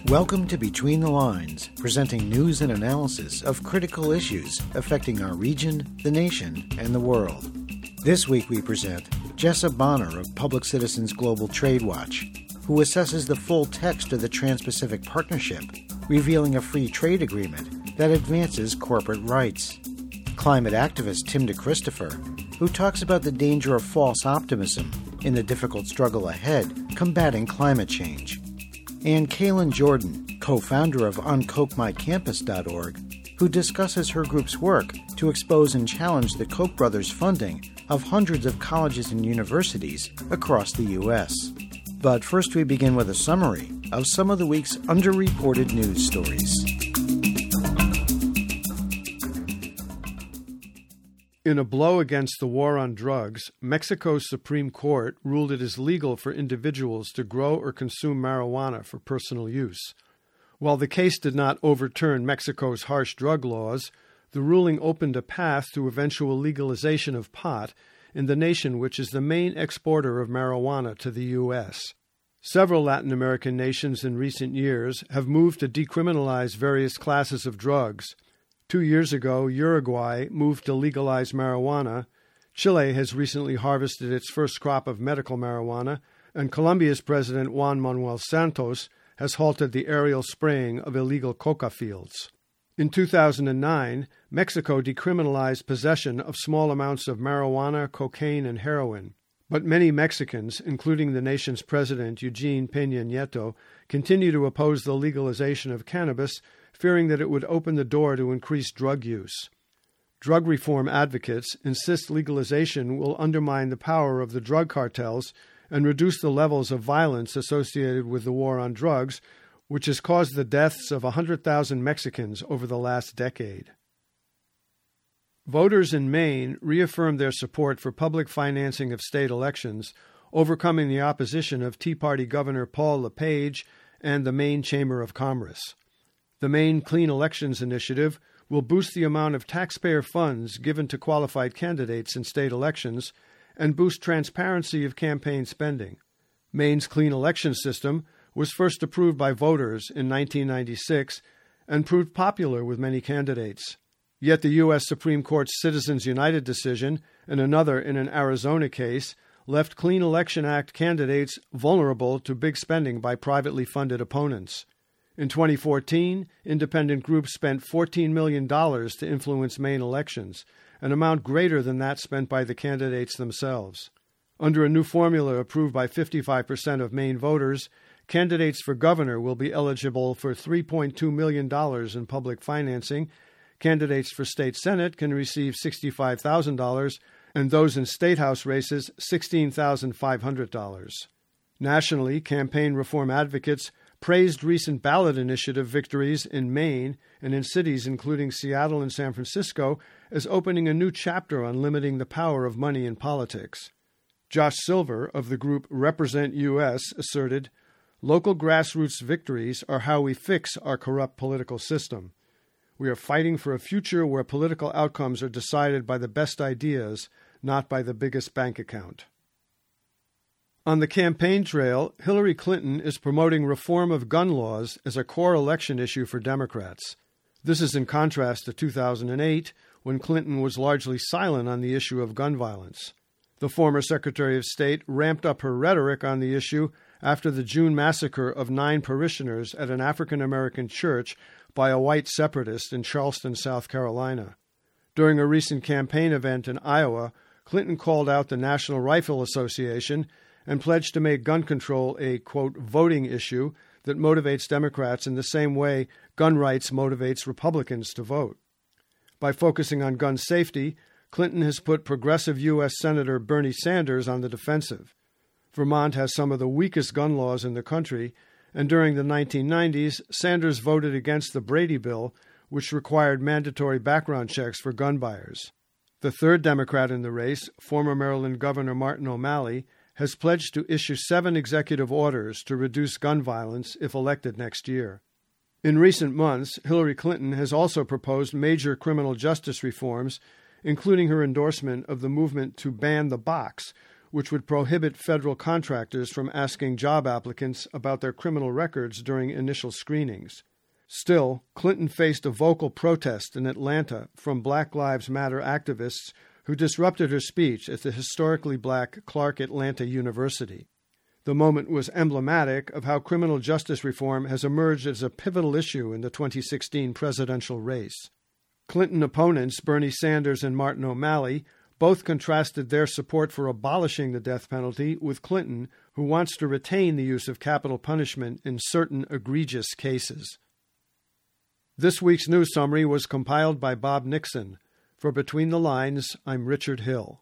Welcome to Between the Lines, presenting news and analysis of critical issues affecting our region, the nation, and the world. This week we present Jessa Bonner of Public Citizens Global Trade Watch, who assesses the full text of the Trans-Pacific Partnership, revealing a free trade agreement that advances corporate rights. Climate activist Tim DeChristopher, who talks about the danger of false optimism in the difficult struggle ahead combating climate change. And Kaylin Jordan, co-founder of UnCokeMyCampus.org, who discusses her group's work to expose and challenge the Koch brothers' funding of hundreds of colleges and universities across the U.S. But first we begin with a summary of some of the week's underreported news stories. In a blow against the war on drugs, Mexico's Supreme Court ruled it is legal for individuals to grow or consume marijuana for personal use. While the case did not overturn Mexico's harsh drug laws, the ruling opened a path to eventual legalization of pot in the nation which is the main exporter of marijuana to the U.S. Several Latin American nations in recent years have moved to decriminalize various classes of drugs. 2 years ago, Uruguay moved to legalize marijuana, Chile has recently harvested its first crop of medical marijuana, and Colombia's President Juan Manuel Santos has halted the aerial spraying of illegal coca fields. In 2009, Mexico decriminalized possession of small amounts of marijuana, cocaine, and heroin. But many Mexicans, including the nation's president Eugene Peña Nieto, continue to oppose the legalization of cannabis, fearing that it would open the door to increased drug use. Drug reform advocates insist legalization will undermine the power of the drug cartels and reduce the levels of violence associated with the war on drugs, which has caused the deaths of 100,000 Mexicans over the last decade. Voters in Maine reaffirmed their support for public financing of state elections, overcoming the opposition of Tea Party Governor Paul LePage and the Maine Chamber of Commerce. The Maine Clean Elections Initiative will boost the amount of taxpayer funds given to qualified candidates in state elections and boost transparency of campaign spending. Maine's clean election system was first approved by voters in 1996 and proved popular with many candidates. Yet the U.S. Supreme Court's Citizens United decision and another in an Arizona case left Clean Election Act candidates vulnerable to big spending by privately funded opponents. In 2014, independent groups spent $14 million to influence Maine elections, an amount greater than that spent by the candidates themselves. Under a new formula approved by 55% of Maine voters, candidates for governor will be eligible for $3.2 million in public financing, candidates for state senate can receive $65,000, and those in state house races $16,500. Nationally, campaign reform advocates praised recent ballot initiative victories in Maine and in cities including Seattle and San Francisco as opening a new chapter on limiting the power of money in politics. Josh Silver of the group Represent U.S. asserted, "Local grassroots victories are how we fix our corrupt political system. We are fighting for a future where political outcomes are decided by the best ideas, not by the biggest bank account." On the campaign trail, Hillary Clinton is promoting reform of gun laws as a core election issue for Democrats. This is in contrast to 2008, when Clinton was largely silent on the issue of gun violence. The former Secretary of State ramped up her rhetoric on the issue after the June massacre of 9 parishioners at an African-American church by a white separatist in Charleston, South Carolina. During a recent campaign event in Iowa, Clinton called out the National Rifle Association and pledged to make gun control a, quote, voting issue that motivates Democrats in the same way gun rights motivates Republicans to vote. By focusing on gun safety, Clinton has put progressive U.S. Senator Bernie Sanders on the defensive. Vermont has some of the weakest gun laws in the country, and during the 1990s, Sanders voted against the Brady Bill, which required mandatory background checks for gun buyers. The third Democrat in the race, former Maryland Governor Martin O'Malley, has pledged to issue 7 executive orders to reduce gun violence if elected next year. In recent months, Hillary Clinton has also proposed major criminal justice reforms, including her endorsement of the movement to ban the box, which would prohibit federal contractors from asking job applicants about their criminal records during initial screenings. Still, Clinton faced a vocal protest in Atlanta from Black Lives Matter activists who disrupted her speech at the historically black Clark Atlanta University. The moment was emblematic of how criminal justice reform has emerged as a pivotal issue in the 2016 presidential race. Clinton opponents, Bernie Sanders and Martin O'Malley, both contrasted their support for abolishing the death penalty with Clinton, who wants to retain the use of capital punishment in certain egregious cases. This week's news summary was compiled by Bob Nixon. For Between the Lines, I'm Richard Hill.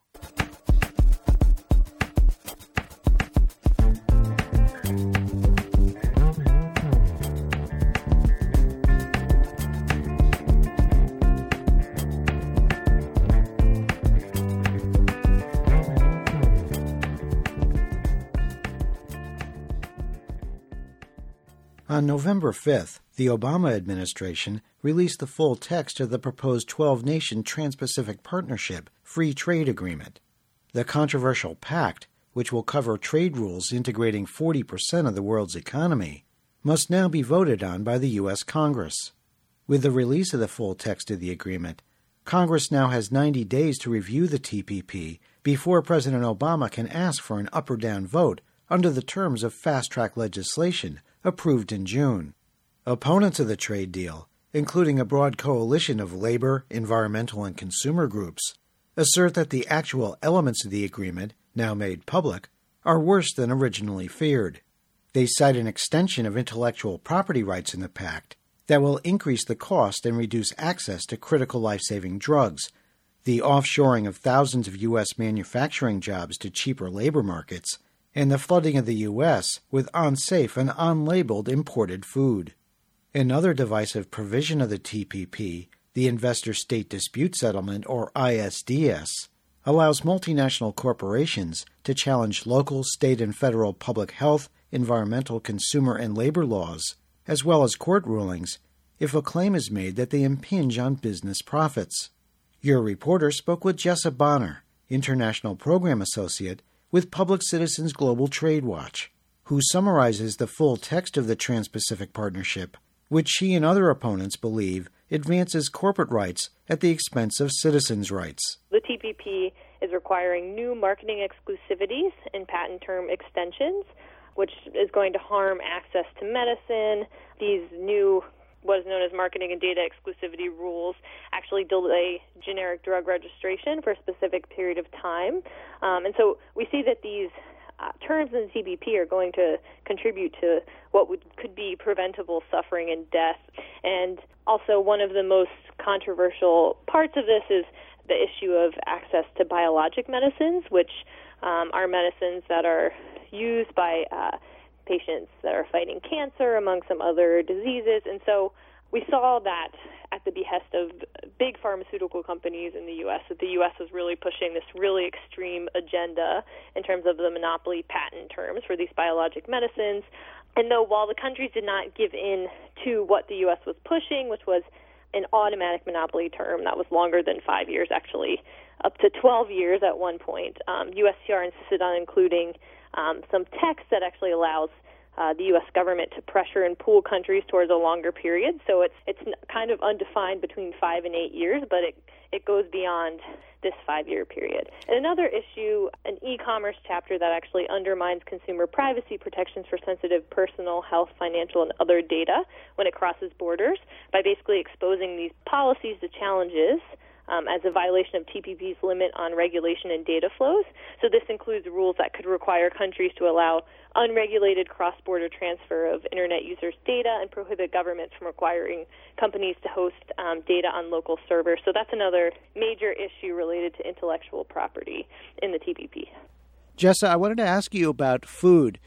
On November 5th, the Obama administration released the full text of the proposed 12-nation Trans-Pacific Partnership Free Trade Agreement. The controversial pact, which will cover trade rules integrating 40% of the world's economy, must now be voted on by the U.S. Congress. With the release of the full text of the agreement, Congress now has 90 days to review the TPP before President Obama can ask for an up or down vote under the terms of fast-track legislation approved in June. Opponents of the trade deal, including a broad coalition of labor, environmental, and consumer groups, assert that the actual elements of the agreement, now made public, are worse than originally feared. They cite an extension of intellectual property rights in the pact that will increase the cost and reduce access to critical life-saving drugs, the offshoring of thousands of U.S. manufacturing jobs to cheaper labor markets, and the flooding of the U.S. with unsafe and unlabeled imported food. Another divisive provision of the TPP, the Investor State Dispute Settlement, or ISDS, allows multinational corporations to challenge local, state, and federal public health, environmental, consumer, and labor laws, as well as court rulings, if a claim is made that they impinge on business profits. Your reporter spoke with Jessa Bonner, International Program Associate with Public Citizens Global Trade Watch, who summarizes the full text of the Trans-Pacific Partnership, which she and other opponents believe advances corporate rights at the expense of citizens' rights. The TPP is requiring new marketing exclusivities and patent term extensions, which is going to harm access to medicine. These new what is known as marketing and data exclusivity rules actually delay generic drug registration for a specific period of time. And so we see that these terms in the TPP are going to contribute to what could be preventable suffering and death. And also one of the most controversial parts of this is the issue of access to biologic medicines, which are medicines that are used by patients that are fighting cancer, among some other diseases. And so we saw that at the behest of big pharmaceutical companies in the U.S., that the U.S. was really pushing this really extreme agenda in terms of the monopoly patent terms for these biologic medicines. And though while the countries did not give in to what the U.S. was pushing, which was an automatic monopoly term that was longer than 5 years, actually up to 12 years at one point, USTR insisted on including some text that actually allows the U.S. government to pressure and pull countries towards a longer period. So it's kind of undefined between 5 and 8 years, but it goes beyond this 5-year period. And another issue, an e-commerce chapter that actually undermines consumer privacy protections for sensitive personal, health, financial, and other data when it crosses borders by basically exposing these policies to challenges as a violation of TPP's limit on regulation and data flows. So this includes rules that could require countries to allow unregulated cross-border transfer of Internet users' data and prohibit governments from requiring companies to host data on local servers. So that's another major issue related to intellectual property in the TPP. Jessa, I wanted to ask you about food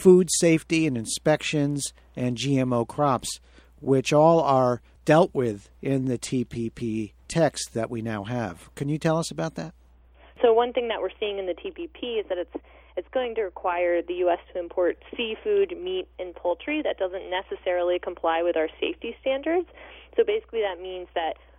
safety and inspections and GMO crops, which all are dealt with in the TPP text that we now have. Can you tell us about that? So one thing that we're seeing in the TPP is that it's going to require the U.S. to import seafood, meat, and poultry that doesn't necessarily comply with our safety standards. So basically that means that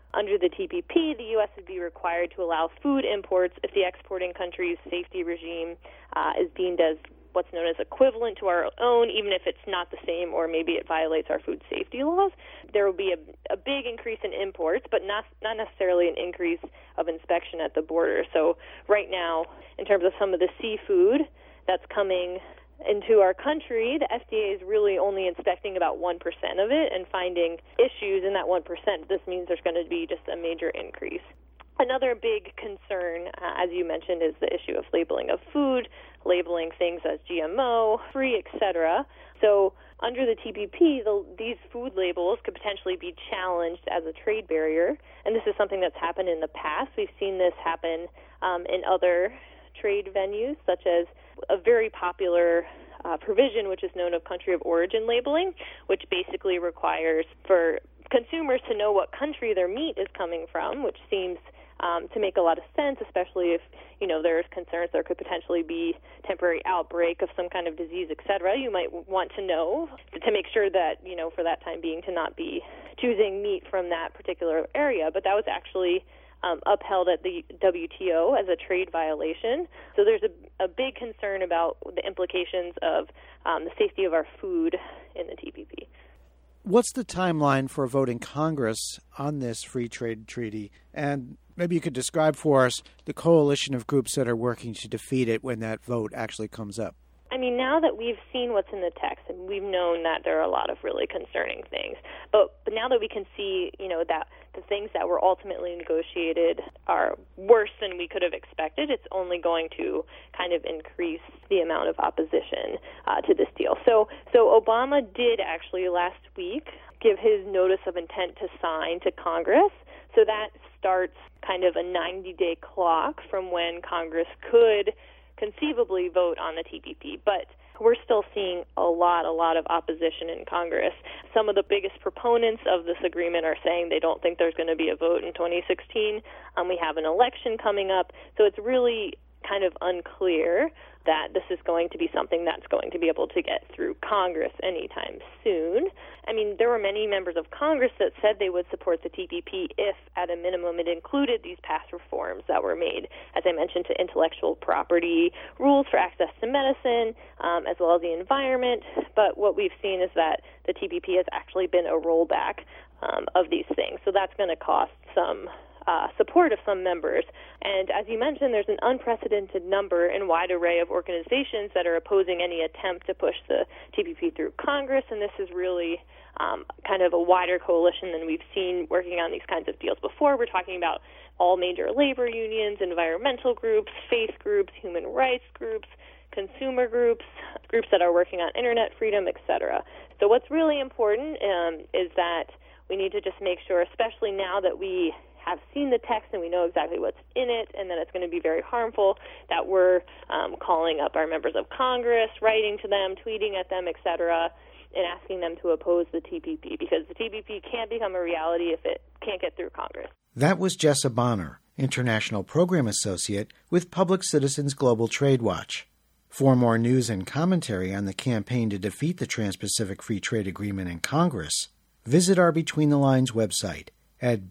Under the TPP, the U.S. would be required to allow food imports if the exporting country's safety regime is deemed as what's known as equivalent to our own, even if it's not the same or maybe it violates our food safety laws. There will be a big increase in imports, but not necessarily an increase of inspection at the border. So right now, in terms of some of the seafood that's coming into our country, the FDA is really only inspecting about 1% of it and finding issues in that 1%. This means there's going to be just a major increase. Another big concern, as you mentioned, is the issue of labeling of food, labeling things as GMO, free, etc. So under the TPP, these food labels could potentially be challenged as a trade barrier, and this is something that's happened in the past. We've seen this happen in other trade venues, such as a very popular provision, which is known as country of origin labeling, which basically requires for consumers to know what country their meat is coming from, which seems to make a lot of sense, especially if, there's concerns there could potentially be temporary outbreak of some kind of disease, et cetera. You might want to know to make sure that, for that time being, to not be choosing meat from that particular area. But that was actually upheld at the WTO as a trade violation. So there's a big concern about the implications of the safety of our food in the TPP. What's the timeline for a vote in Congress on this free trade treaty? And maybe you could describe for us the coalition of groups that are working to defeat it when that vote actually comes up. I mean, now that we've seen what's in the text, and we've known that there are a lot of really concerning things, but now that we can see, that the things that were ultimately negotiated are worse than we could have expected, it's only going to kind of increase the amount of opposition to this deal. So Obama did actually last week give his notice of intent to sign to Congress. So that starts kind of a 90-day clock from when Congress could conceivably vote on the TPP, but we're still seeing a lot of opposition in Congress. Some of the biggest proponents of this agreement are saying they don't think there's going to be a vote in 2016. We have an election coming up, so it's really kind of unclear that this is going to be something that's going to be able to get through Congress anytime soon. I mean, there were many members of Congress that said they would support the TPP if, at a minimum, it included these past reforms that were made, as I mentioned, to intellectual property, rules for access to medicine, as well as the environment. But what we've seen is that the TPP has actually been a rollback of these things. So that's going to cost some support of some members. And as you mentioned, there's an unprecedented number and wide array of organizations that are opposing any attempt to push the TPP through Congress, and this is really kind of a wider coalition than we've seen working on these kinds of deals before. We're talking about all major labor unions, environmental groups, faith groups, human rights groups, consumer groups, groups that are working on internet freedom, etc. So what's really important is that we need to just make sure, especially now that we have seen the text and we know exactly what's in it and that it's going to be very harmful, that we're calling up our members of Congress, writing to them, tweeting at them, etc., and asking them to oppose the TPP, because the TPP can't become a reality if it can't get through Congress. That was Jessa Bonner, International Program Associate with Public Citizens Global Trade Watch. For more news and commentary on the campaign to defeat the Trans-Pacific Free Trade Agreement in Congress, visit our Between the Lines website at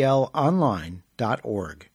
btlonline.org.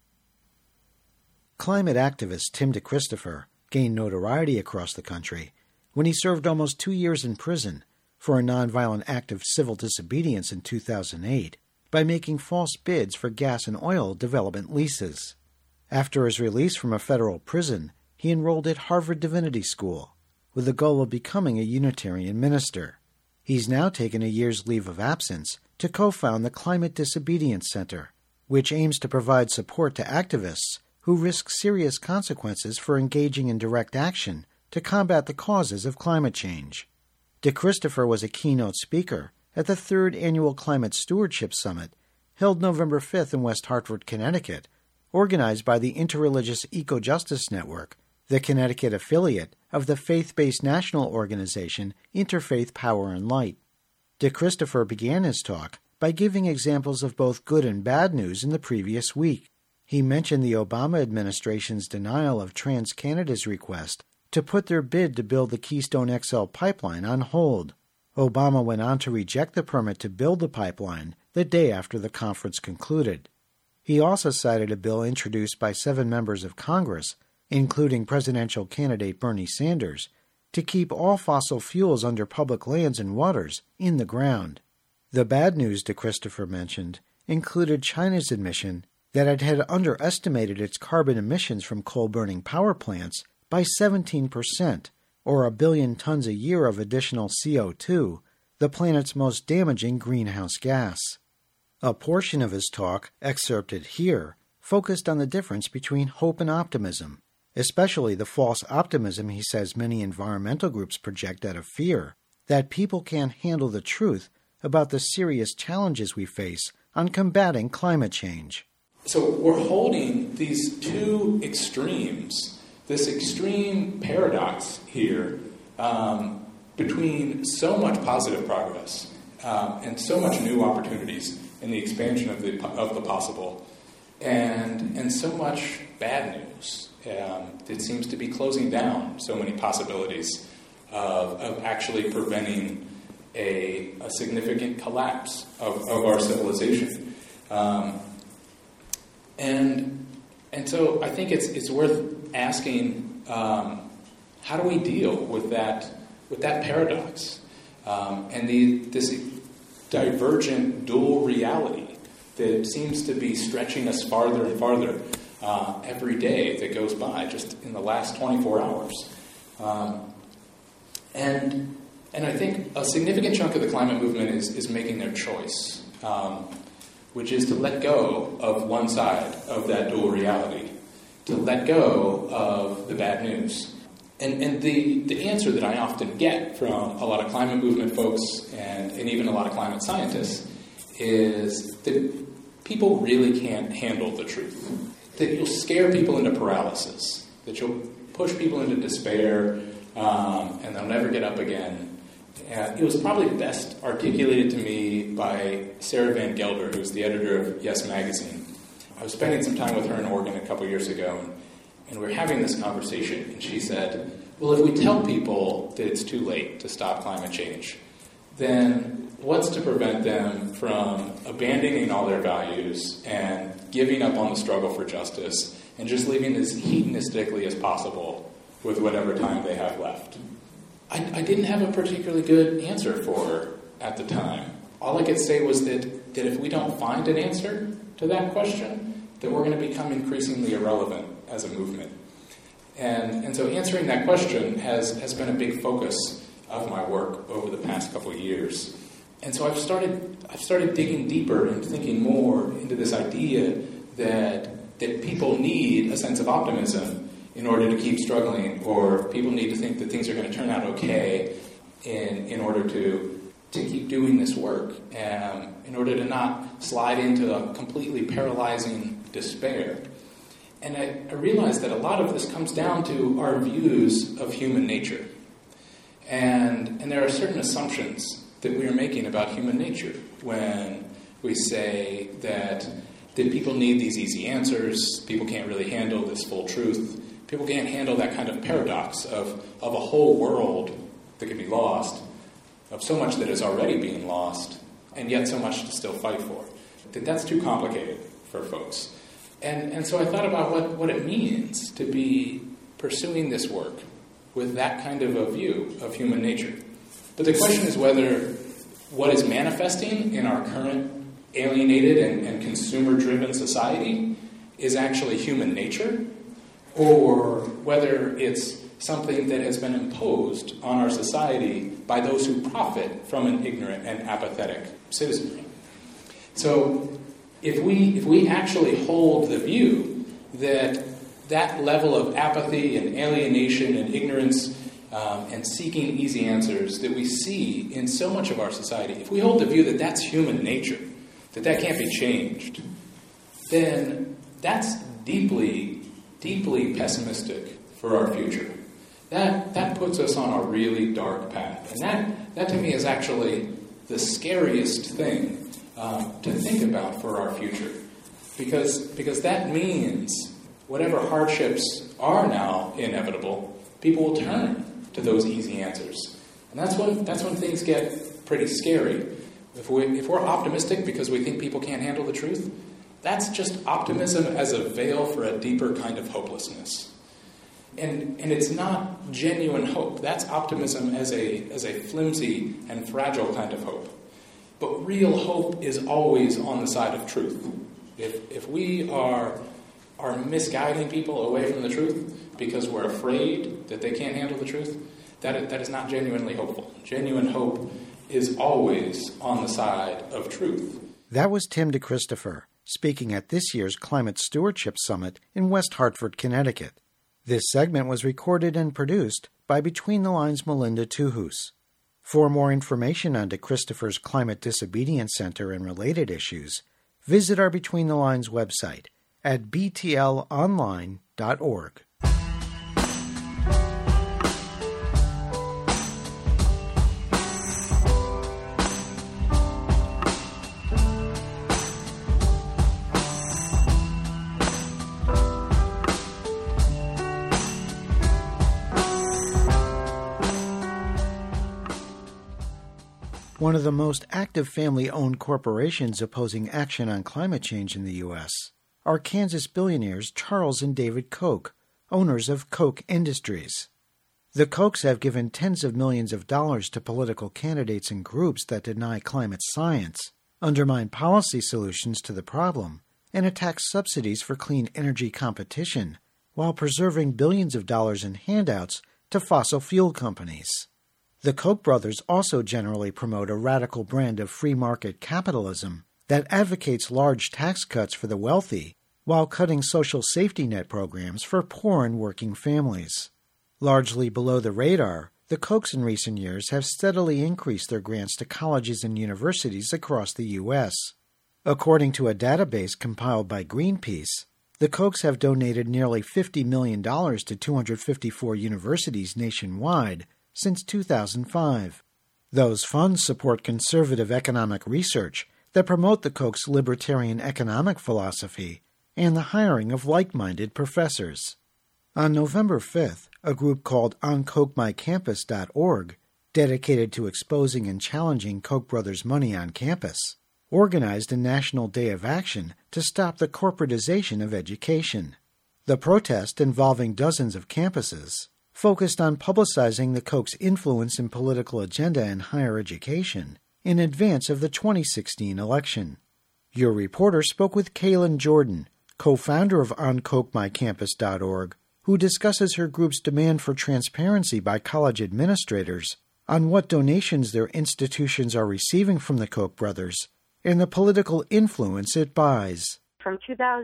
Climate activist Tim DeChristopher gained notoriety across the country when he served almost 2 years in prison for a nonviolent act of civil disobedience in 2008 by making false bids for gas and oil development leases. After his release from a federal prison, he enrolled at Harvard Divinity School with the goal of becoming a Unitarian minister. He's now taken a year's leave of absence to co-found the Climate Disobedience Center, which aims to provide support to activists who risk serious consequences for engaging in direct action to combat the causes of climate change. DeChristopher was a keynote speaker at the 3rd Annual Climate Stewardship Summit, held November 5th in West Hartford, Connecticut, organized by the Interreligious Eco-Justice Network, the Connecticut affiliate of the faith-based national organization Interfaith Power and Light. DeChristopher began his talk by giving examples of both good and bad news in the previous week. He mentioned the Obama administration's denial of TransCanada's request to put their bid to build the Keystone XL pipeline on hold. Obama went on to reject the permit to build the pipeline the day after the conference concluded. He also cited a bill introduced by 7 members of Congress, including presidential candidate Bernie Sanders, to keep all fossil fuels under public lands and waters in the ground. The bad news De Christopher mentioned included China's admission that it had underestimated its carbon emissions from coal-burning power plants by 17%, or 1 billion tons a year of additional CO2, the planet's most damaging greenhouse gas. A portion of his talk, excerpted here, focused on the difference between hope and optimism, especially the false optimism he says many environmental groups project out of fear, that people can't handle the truth about the serious challenges we face on combating climate change. So we're holding these two extremes, this extreme paradox here between so much positive progress and so much new opportunities in the expansion of the possible, and so much bad news that seems to be closing down so many possibilities of actually preventing a significant collapse of our civilization. And so I think it's worth asking, how do we deal with that paradox and this divergent dual reality that seems to be stretching us farther and farther every day that goes by, just in the last 24 hours. And I think a significant chunk of the climate movement is making their choice, which is to let go of one side of that dual reality, to let go of the bad news. And the answer that I often get from a lot of climate movement folks and even a lot of climate scientists is that people really can't handle the truth, that you'll scare people into paralysis, that you'll push people into despair, and they'll never get up again. It was probably best articulated to me by Sarah Van Gelder, who's the editor of Yes Magazine. I was spending some time with her in Oregon a couple years ago, and we were having this conversation, and she said, well, if we tell people that it's too late to stop climate change, then what's to prevent them from abandoning all their values and giving up on the struggle for justice and just living as hedonistically as possible with whatever time they have left? I didn't have a particularly good answer for her at the time. All I could say was that if we don't find an answer to that question, that we're going to become increasingly irrelevant as a movement. And so answering that question has been a big focus of my work over the past couple of years. And so I've started digging deeper and thinking more into this idea that people need a sense of optimism in order to keep struggling, or people need to think that things are going to turn out okay in order to keep doing this work, in order to not slide into a completely paralyzing despair. And I realized that a lot of this comes down to our views of human nature. And there are certain assumptions that we are making about human nature when we say that people need these easy answers, people can't really handle this full truth, people can't handle that kind of paradox of a whole world that could be lost, of so much that is already being lost, and yet so much to still fight for. That's too complicated for folks. And so I thought about what it means to be pursuing this work with that kind of a view of human nature. But the question is whether what is manifesting in our current alienated and consumer-driven society is actually human nature, or whether it's something that has been imposed on our society by those who profit from an ignorant and apathetic citizenry. So if we actually hold the view that level of apathy and alienation and ignorance and seeking easy answers that we see in so much of our society, if we hold the view that that's human nature, that can't be changed, then that's deeply, deeply pessimistic for our future. That puts us on a really dark path. And that to me is actually the scariest thing to think about for our future. Because that means whatever hardships are now inevitable, people will turn to those easy answers. And that's when things get pretty scary. If we're optimistic because we think people can't handle the truth, that's just optimism as a veil for a deeper kind of hopelessness. And it's not genuine hope. That's optimism as a flimsy and fragile kind of hope. But real hope is always on the side of truth. If we are misguiding people away from the truth because we're afraid that they can't handle the truth, that is not genuinely hopeful. Genuine hope is always on the side of truth. That was Tim DeChristopher, speaking at this year's Climate Stewardship Summit in West Hartford, Connecticut. This segment was recorded and produced by Between the Lines' Melinda Tuhus. For more information on DeChristopher's Climate Disobedience Center and related issues, visit our Between the Lines website at btlonline.org. One of the most active family-owned corporations opposing action on climate change in the U.S. are Kansas billionaires Charles and David Koch, owners of Koch Industries. The Kochs have given tens of millions of dollars to political candidates and groups that deny climate science, undermine policy solutions to the problem, and attack subsidies for clean energy competition, while preserving billions of dollars in handouts to fossil fuel companies. The Koch brothers also generally promote a radical brand of free market capitalism that advocates large tax cuts for the wealthy while cutting social safety net programs for poor and working families. Largely below the radar, the Kochs in recent years have steadily increased their grants to colleges and universities across the U.S. According to a database compiled by Greenpeace, the Kochs have donated nearly $50 million to 254 universities nationwide since 2005. Those funds support conservative economic research that promote the Koch's libertarian economic philosophy and the hiring of like-minded professors. On November 5th, a group called OnKochMyCampus.org, dedicated to exposing and challenging Koch brothers' money on campus, organized a national day of action to stop the corporatization of education. The protest, involving dozens of campuses, focused on publicizing the Koch's influence in political agenda and higher education in advance of the 2016 election. Your reporter spoke with Kaylin Jordan, co-founder of OnKochMyCampus.org, who discusses her group's demand for transparency by college administrators on what donations their institutions are receiving from the Koch brothers and the political influence it buys. From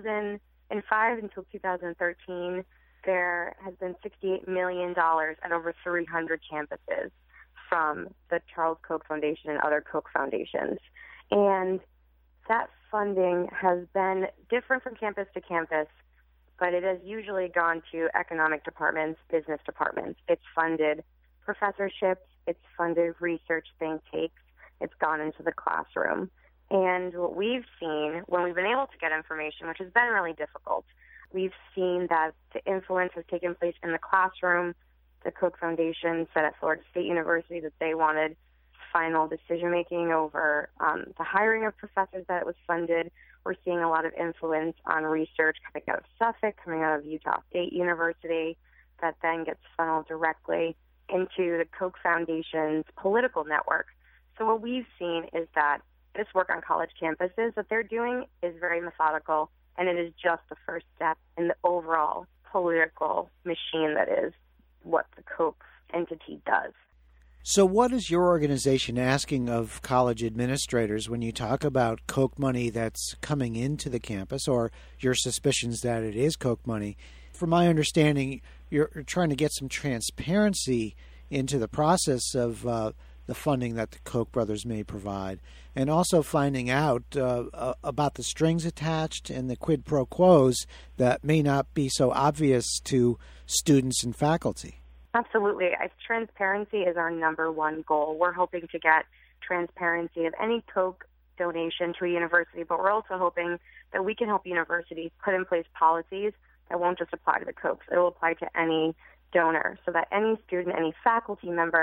2005 until 2013, there has been $68 million at over 300 campuses from the Charles Koch Foundation and other Koch foundations. And that funding has been different from campus to campus, but it has usually gone to economic departments, business departments. It's funded professorships, it's funded research think takes, it's gone into the classroom. And what we've seen when we've been able to get information, which has been really difficult, we've seen that the influence has taken place in the classroom. The Koch Foundation said at Florida State University that they wanted final decision-making over the hiring of professors that it was funded. We're seeing a lot of influence on research coming out of Suffolk, coming out of Utah State University, that then gets funneled directly into the Koch Foundation's political network. So what we've seen is that this work on college campuses that they're doing is very methodical, and it is just the first step in the overall political machine that is what the Koch entity does. So what is your organization asking of college administrators when you talk about Koch money that's coming into the campus, or your suspicions that it is Koch money? From my understanding, you're trying to get some transparency into the process of the funding that the Koch brothers may provide, and also finding out about the strings attached and the quid pro quos that may not be so obvious to students and faculty. Absolutely. Transparency is our number one goal. We're hoping to get transparency of any Koch donation to a university, but we're also hoping that we can help universities put in place policies that won't just apply to the Kochs. It will apply to any donor, so that any student, any faculty member,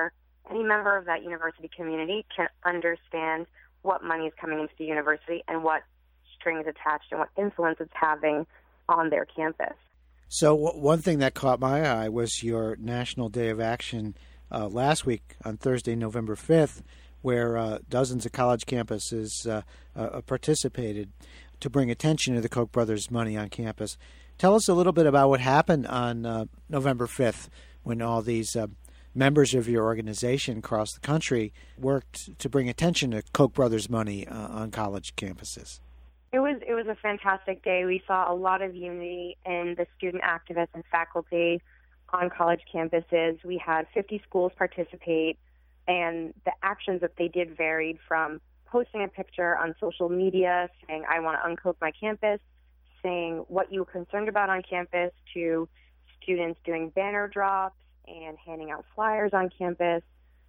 any member of that university community can understand what money is coming into the university and what strings attached and what influence it's having on their campus. So one thing that caught my eye was your National Day of Action last week on Thursday, November 5th, where dozens of college campuses participated to bring attention to the Koch brothers' money on campus. Tell us a little bit about what happened on November 5th when all these members of your organization across the country worked to bring attention to Koch brothers' money on college campuses. It was a fantastic day. We saw a lot of unity in the student activists and faculty on college campuses. We had 50 schools participate, and the actions that they did varied from posting a picture on social media saying, "I want to uncoach my campus," saying what you were concerned about on campus, to students doing banner drops and handing out flyers on campus,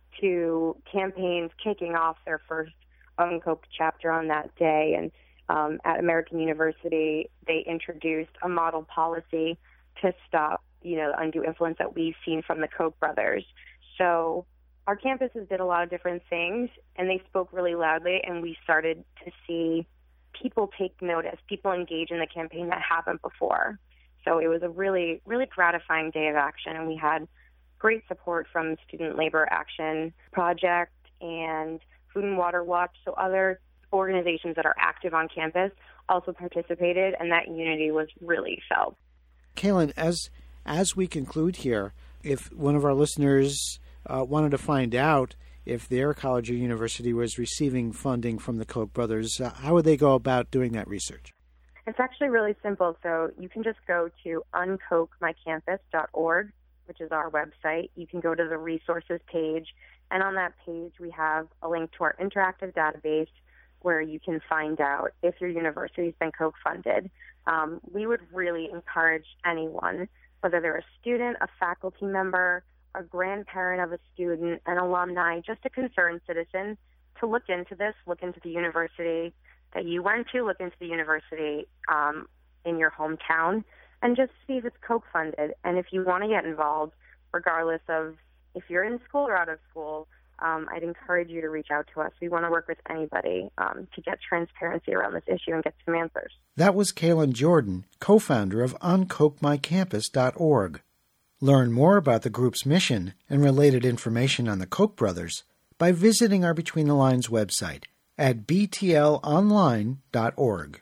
to campaigns kicking off their first Uncoach chapter on that day. And at American University, they introduced a model policy to stop, the undue influence that we've seen from the Koch brothers. So our campuses did a lot of different things, and they spoke really loudly, and we started to see people take notice, people engage in the campaign that happened before. So it was a really, really gratifying day of action, and we had great support from Student Labor Action Project and Food and Water Watch. So other organizations that are active on campus also participated, and that unity was really felt. Kaylin, as we conclude here, if one of our listeners wanted to find out if their college or university was receiving funding from the Koch brothers, how would they go about doing that research? It's actually really simple. So you can just go to uncoachmycampus.org, which is our website. You can go to the resources page, and on that page we have a link to our interactive database where you can find out if your university's been Koch funded. We would really encourage anyone, whether they're a student, a faculty member, a grandparent of a student, an alumni, just a concerned citizen, to look into this, look into the university that you went to, look into the university in your hometown, and just see if it's Koch funded. And if you want to get involved, regardless of if you're in school or out of school, I'd encourage you to reach out to us. We want to work with anybody to get transparency around this issue and get some answers. That was Kaylin Jordan, co-founder of uncoachmycampus.org. Learn more about the group's mission and related information on the Koch brothers by visiting our Between the Lines website at btlonline.org.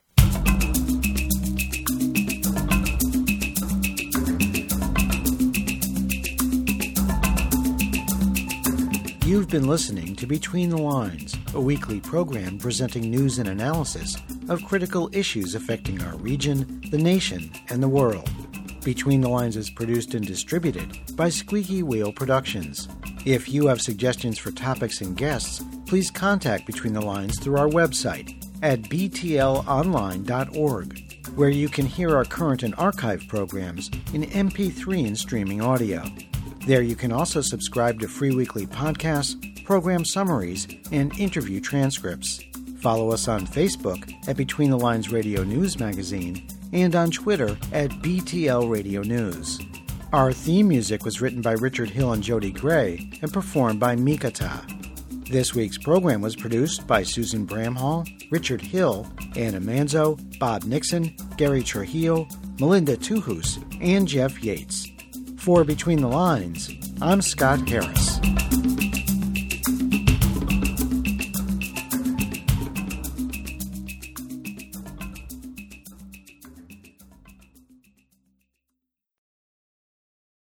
You've been listening to Between the Lines, a weekly program presenting news and analysis of critical issues affecting our region, the nation, and the world. Between the Lines is produced and distributed by Squeaky Wheel Productions. If you have suggestions for topics and guests, please contact Between the Lines through our website at btlonline.org, where you can hear our current and archive programs in MP3 and streaming audio. There you can also subscribe to free weekly podcasts, program summaries, and interview transcripts. Follow us on Facebook at Between the Lines Radio News Magazine and on Twitter at BTL Radio News. Our theme music was written by Richard Hill and Jody Gray and performed by Mikata. This week's program was produced by Susan Bramhall, Richard Hill, Anna Manzo, Bob Nixon, Gary Trujillo, Melinda Tuhus, and Jeff Yates. For Between the Lines, I'm Scott Harris.